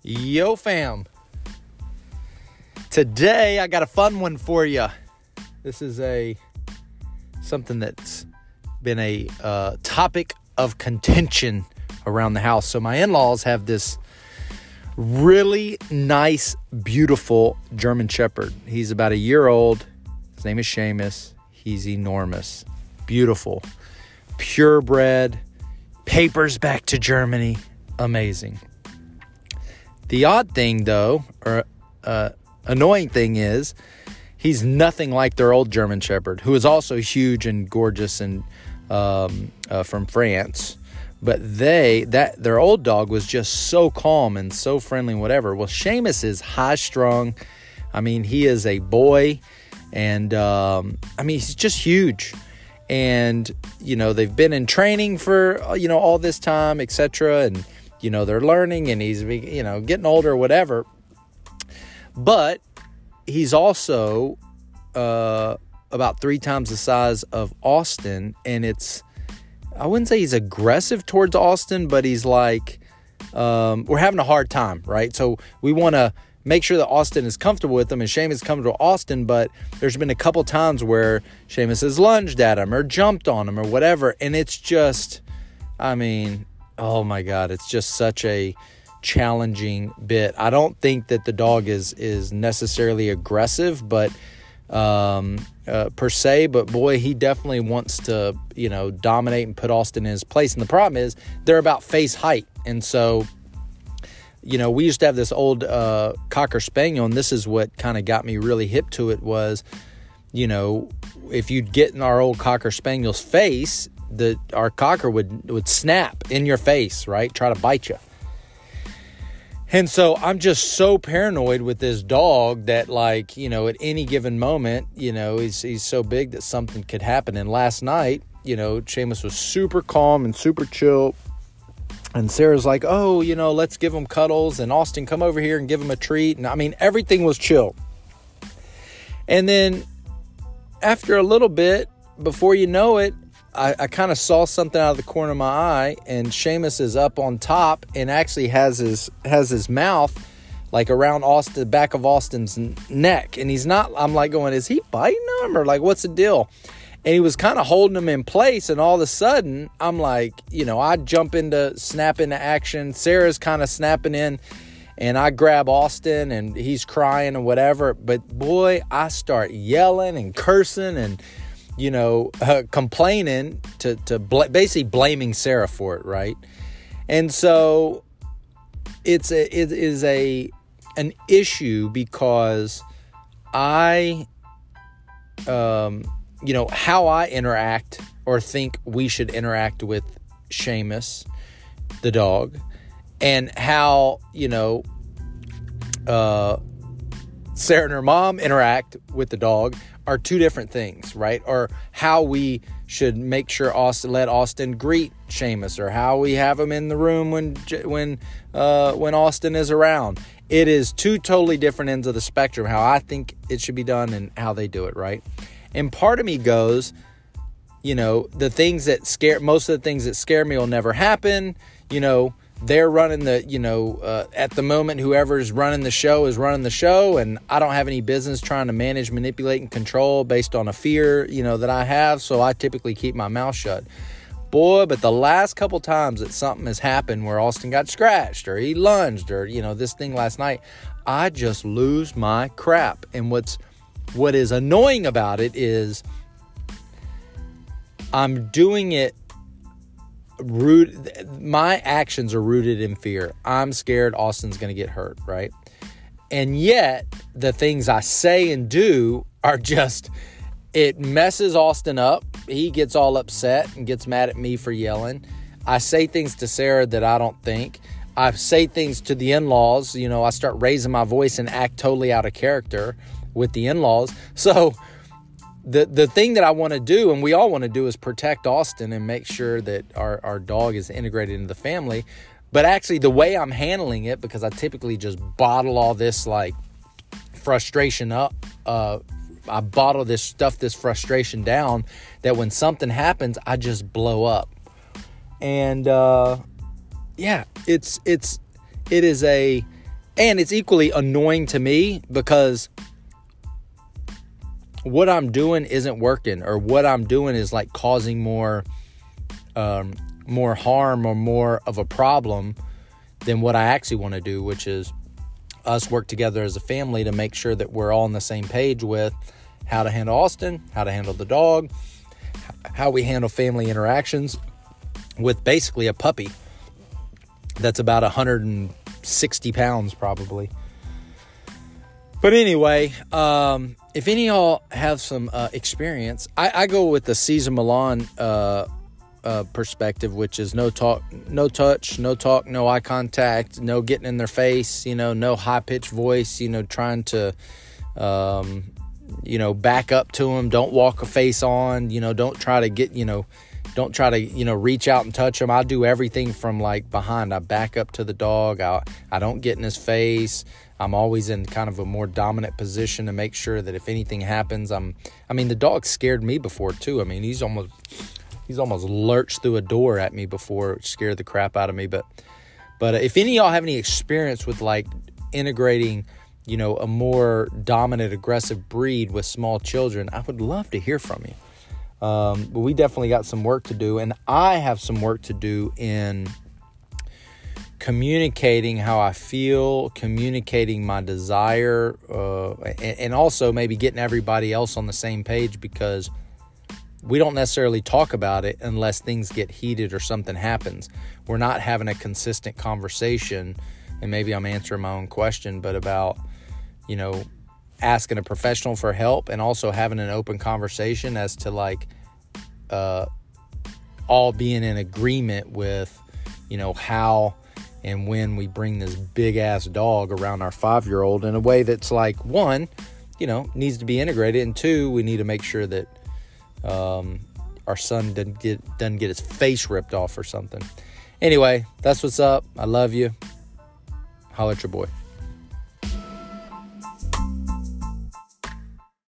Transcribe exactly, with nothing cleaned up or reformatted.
Yo fam, today I got a fun one for you. This is a something that's been a uh, topic of contention around the house. So my in-laws have this really nice, beautiful German Shepherd. He's about a year old. His name is Seamus. He's enormous, beautiful, purebred, papers back to Germany, amazing. The odd thing, though, or uh, annoying thing is, he's nothing like their old German Shepherd, who is also huge and gorgeous and um, uh, from France. But they, that their old dog was just so calm and so friendly and whatever. Well, Seamus is high-strung. I mean, he is a boy, and um, I mean, he's just huge. And, you know, they've been in training for, you know, all this time, et cetera, and you know, they're learning and he's, you know, getting older or whatever. But he's also uh, about three times the size of Austin. And it's, I wouldn't say he's aggressive towards Austin, but he's like, um, we're having a hard time, right? So we want to make sure that Austin is comfortable with him and Seamus is comfortable with Austin. But there's been a couple times where Seamus has lunged at him or jumped on him or whatever. And it's just, I mean... oh my God, it's just such a challenging bit. I don't think that the dog is is necessarily aggressive, but um, uh, per se, but boy, he definitely wants to, you know, dominate and put Austin in his place. And the problem is they're about face height. And so, you know, we used to have this old uh, Cocker Spaniel, and this is what kind of got me really hip to it was, you know, if you'd get in our old Cocker Spaniel's face, the our cocker would would snap in your face, right? Try to bite you. And so I'm just so paranoid with this dog that, like, you know, at any given moment, you know, he's he's so big that something could happen. And last night, you know, Seamus was super calm and super chill. And Sarah's like, oh, you know, let's give him cuddles. And Austin, come over here and give him a treat. And I mean, everything was chill. And then after a little bit, before you know it, I, I kind of saw something out of the corner of my eye, and Seamus is up on top and actually has his has his mouth like around Austin, the back of Austin's neck. And he's not, I'm like going, is he biting him or like, what's the deal? And he was kind of holding him in place. And all of a sudden I'm like, you know, I jump into snap into action. Sarah's kind of snapping in and I grab Austin and he's crying and whatever. But boy, I start yelling and cursing and, you know, uh, complaining to, to bl- basically blaming Sarah for it, right? And so it's a, it is a an issue because I, um, you know, how I interact or think we should interact with Seamus, the dog, and how, you know, uh, Sarah and her mom interact with the dog are two different things, right? Or how we should make sure Austin let Austin greet Seamus, or how we have him in the room when when uh, when Austin is around. It is two totally different ends of the spectrum. How I think it should be done and how they do it, right? And part of me goes, you know, the things that scare most of the things that scare me will never happen. You know, they're running the, you know, uh, at the moment, whoever's running the show is running the show. And I don't have any business trying to manage, manipulate, and control based on a fear, you know, that I have. So I typically keep my mouth shut. Boy, but the last couple times that something has happened where Austin got scratched or he lunged or, you know, this thing last night, I just lose my crap. And what's, what is annoying about it is I'm doing it root my actions are rooted in fear. I'm scared Austin's going to get hurt, right? And yet the things I say and do are just, it messes Austin up. He gets all upset and gets mad at me for yelling. I say things to Sarah that I don't think. I say things to the in-laws. You know, I start raising my voice and act totally out of character with the in-laws. So The the thing that I want to do, and we all want to do, is protect Austin and make sure that our, our dog is integrated into the family. But actually, the way I'm handling it, because I typically just bottle all this, like, frustration up. Uh, I bottle this stuff, this frustration down, that when something happens, I just blow up. And, uh, yeah, it's, it's, it is a, And it's equally annoying to me because what I'm doing isn't working, or what I'm doing is like causing more, um, more harm or more of a problem than what I actually want to do, which is us work together as a family to make sure that we're all on the same page with how to handle Austin, how to handle the dog, how we handle family interactions with basically a puppy that's about one hundred sixty pounds probably. But anyway, um, if any of y'all have some uh, experience, I, I go with the Cesar Millan uh, uh, perspective, which is no talk, no touch, no talk, no eye contact, no getting in their face, you know, no high-pitched voice, you know, trying to, um, you know, back up to them. Don't walk a face on, you know, don't try to get, you know, don't try to, you know, reach out and touch them. I do everything from like behind. I back up to the dog. I, I don't get in his face. I'm always in kind of a more dominant position to make sure that if anything happens, I'm, I mean, the dog scared me before too. I mean, he's almost, he's almost lurched through a door at me before, it scared the crap out of me. But, but if any of y'all have any experience with like integrating, you know, a more dominant, aggressive breed with small children, I would love to hear from you. Um, but we definitely got some work to do, and I have some work to do in communicating how I feel, communicating my desire, uh, and, and also maybe getting everybody else on the same page, because we don't necessarily talk about it unless things get heated or something happens. We're not having a consistent conversation, and maybe I'm answering my own question, but about, you know, asking a professional for help and also having an open conversation as to like uh, all being in agreement with, you know, how and when we bring this big ass dog around our five-year-old in a way that's like, one, you know, needs to be integrated, and two, we need to make sure that um, our son doesn't get, doesn't get his face ripped off or something. Anyway, that's what's up. I love you. Holla at your boy.